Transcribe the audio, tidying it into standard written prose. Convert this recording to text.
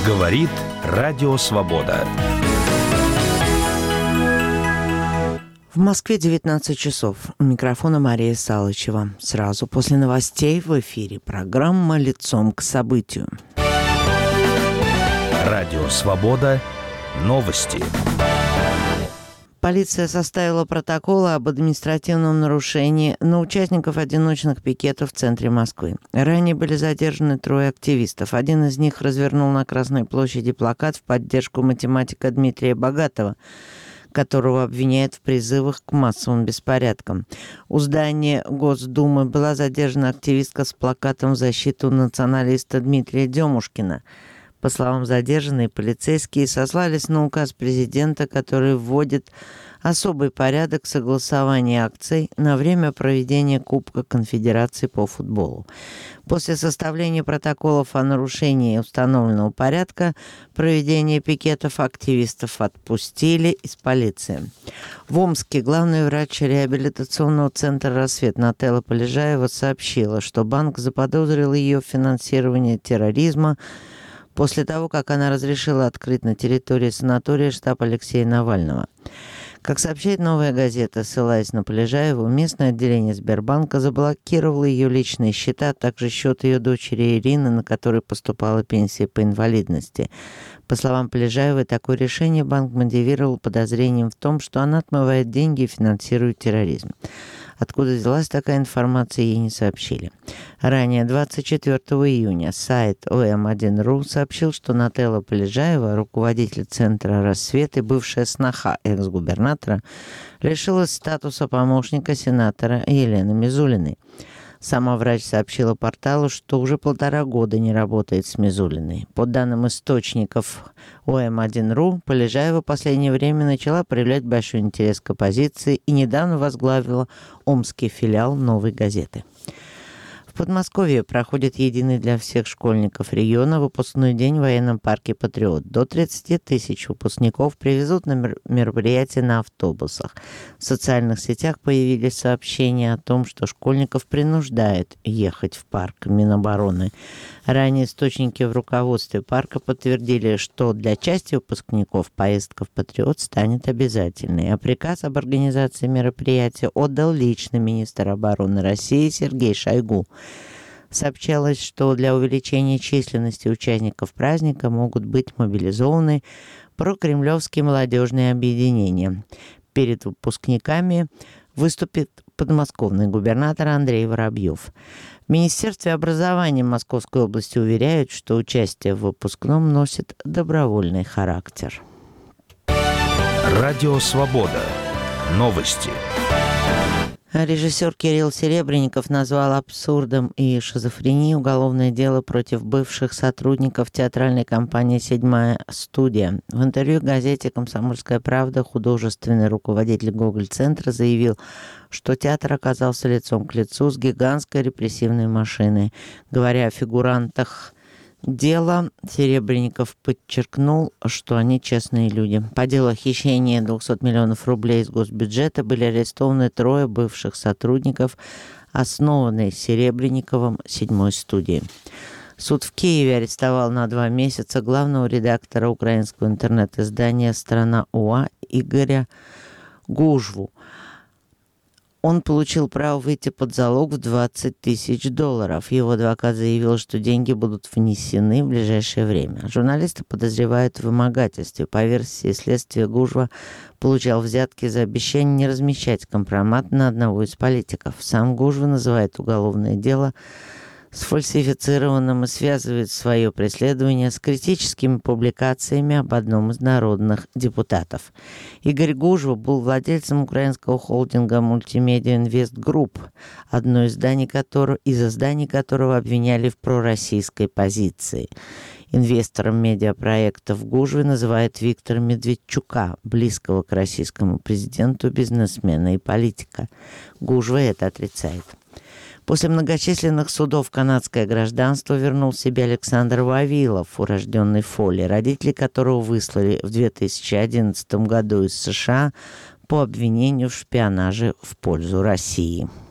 Говорит Радио Свобода. В Москве 19 часов. У микрофона Мария Салычева. Сразу после новостей в эфире программа «Лицом к событию». Радио Свобода. Новости. Полиция составила протокол об административном нарушении на участников одиночных пикетов в центре Москвы. Ранее были задержаны 3 активистов. Один из них развернул на Красной площади плакат в поддержку математика Дмитрия Богатова, которого обвиняют в призывах к массовым беспорядкам. У здания Госдумы была задержана активистка с плакатом в защиту националиста Дмитрия Демушкина. По словам задержанной, полицейские сослались на указ президента, который вводит особый порядок согласования акций на время проведения Кубка Конфедерации по футболу. После составления протоколов о нарушении установленного порядка проведения пикетов активистов отпустили из полиции. В Омске главный врач реабилитационного центра «Рассвет» Нателла Полежаева сообщила, что банк заподозрил ее в финансировании терроризма после того, как она разрешила открыть на территории санатория штаб Алексея Навального. Как сообщает «Новая газета», ссылаясь на Полежаеву, местное отделение Сбербанка заблокировало ее личные счета, а также счет ее дочери Ирины, на которой поступала пенсия по инвалидности. По словам Полежаевой, такое решение банк мотивировал подозрением в том, что она отмывает деньги и финансирует терроризм. Откуда взялась такая информация, ей не сообщили. Ранее, 24 июня, сайт ОМ1.ру сообщил, что Нателла Полежаева, руководитель центра «Рассвет» и бывшая сноха экс-губернатора, лишилась статуса помощника сенатора Елены Мизулиной. Сама врач сообщила порталу, что уже 1,5 года не работает с Мизулиной. По данным источников ОМ1.ру, Полежаева в последнее время начала проявлять большой интерес к оппозиции и недавно возглавила омский филиал «Новой газеты». В Подмосковье проходит единый для всех школьников региона выпускной день в военном парке «Патриот». До 30 тысяч выпускников привезут на мероприятие на автобусах. В социальных сетях появились сообщения о том, что школьников принуждают ехать в парк Минобороны. Ранее источники в руководстве парка подтвердили, что для части выпускников поездка в «Патриот» станет обязательной, а приказ об организации мероприятия отдал лично министр обороны России Сергей Шойгу. Сообщалось, что для увеличения численности участников праздника могут быть мобилизованы прокремлевские молодежные объединения. Перед выпускниками выступит подмосковный губернатор Андрей Воробьев. В Министерстве образования Московской области уверяют, что участие в выпускном носит добровольный характер. Радио Свобода. Новости. Режиссер Кирилл Серебренников назвал абсурдом и шизофренией уголовное дело против бывших сотрудников театральной компании «Седьмая студия». В интервью газете «Комсомольская правда» художественный руководитель Гоголь-центра заявил, что театр оказался лицом к лицу с гигантской репрессивной машиной. Говоря о фигурантах дела, Серебренников подчеркнул, что они честные люди. По делу о хищении 200 миллионов рублей из госбюджета были арестованы 3 бывших сотрудников, основанной Серебренниковым «Седьмой студии». Суд в Киеве арестовал на 2 месяца главного редактора украинского интернет-издания «Страна УА» Игоря Гужву. Он получил право выйти под залог в $20 тысяч. Его адвокат заявил, что деньги будут внесены в ближайшее время. Журналисты подозревают в вымогательстве. По версии следствия, Гужва получал взятки за обещание не размещать компромат на одного из политиков. Сам Гужва называет уголовное дело сфальсифицированным и связывает свое преследование с критическими публикациями об одном из народных депутатов. Игорь Гужва был владельцем украинского холдинга «Мультимедиа Инвест Групп», одно из зданий которого обвиняли в пророссийской позиции. Инвестором медиапроектов Гужвы называют Виктора Медведчука, близкого к российскому президенту, бизнесмена и политика. Гужва это отрицает. После многочисленных судов канадское гражданство вернул себе Александр Вавилов, урожденный Фолли, родители которого выслали в 2011 году из США по обвинению в шпионаже в пользу России.